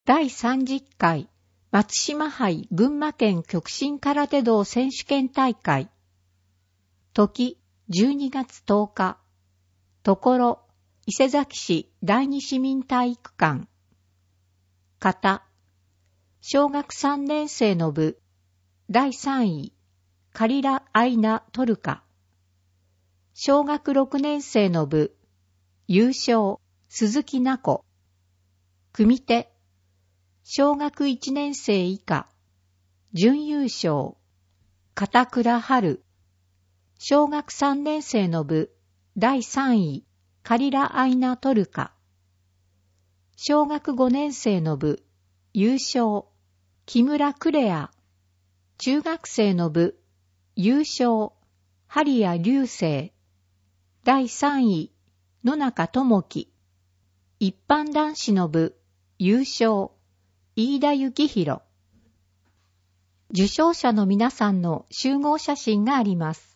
第30回松島杯群馬県極真空手道選手権大会。時12月10日。ところ伊勢崎市第二市民体育館。方小学3年生の部第3位カリラ・アイナ・トルカ。小学6年生の部優勝鈴木奈子。組手小学1年生以下準優勝片倉春。小学3年生の部第3位カリラ・アイナ・トルカ。小学5年生の部優勝木村クレア。中学生の部優勝針谷流星。第3位野中智樹。一般男子の部優勝飯田幸宏。受賞者の皆さんの集合写真があります。